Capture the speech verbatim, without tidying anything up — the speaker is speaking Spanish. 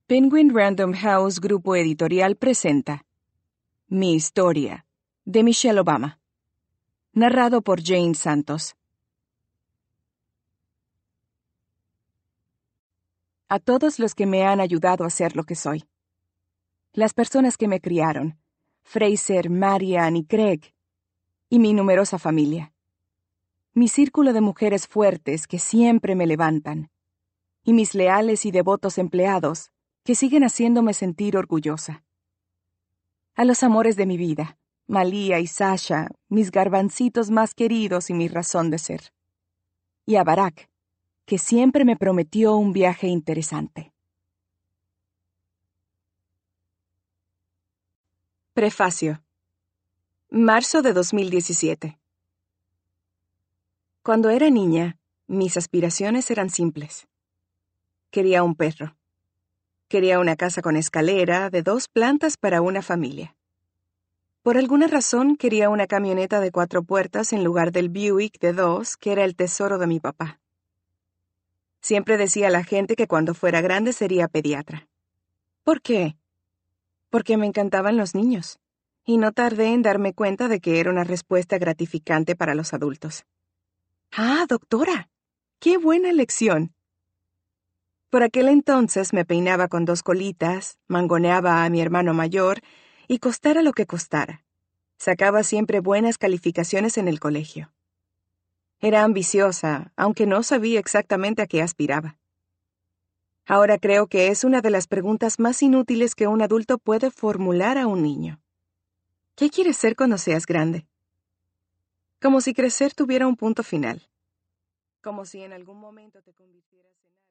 Penguin Random House Grupo Editorial presenta Mi historia, de Michelle Obama. Narrado por Jane Santos. A todos los que me han ayudado a ser lo que soy. Las personas que me criaron, Fraser, Marianne y Craig, y mi numerosa familia. Mi círculo de mujeres fuertes que siempre me levantan, y mis leales y devotos empleados que siguen haciéndome sentir orgullosa. A los amores de mi vida, Malia y Sasha, mis garbancitos más queridos y mi razón de ser. Y a Barack, que siempre me prometió un viaje interesante. Prefacio. Marzo de dos mil diecisiete. Cuando era niña, mis aspiraciones eran simples. Quería un perro. Quería una casa con escalera de dos plantas para una familia. Por alguna razón quería una camioneta de cuatro puertas en lugar del Buick de dos, que era el tesoro de mi papá. Siempre decía a la gente que cuando fuera grande sería pediatra. ¿Por qué? Porque me encantaban los niños, y no tardé en darme cuenta de que era una respuesta gratificante para los adultos. ¡Ah, doctora! ¡Qué buena elección! Por aquel entonces me peinaba con dos colitas, mangoneaba a mi hermano mayor, y costara lo que costara. Sacaba siempre buenas calificaciones en el colegio. Era ambiciosa, aunque no sabía exactamente a qué aspiraba. Ahora creo que es una de las preguntas más inútiles que un adulto puede formular a un niño. ¿Qué quieres ser cuando seas grande? Como si crecer tuviera un punto final. Como si en algún momento te convirtieras en...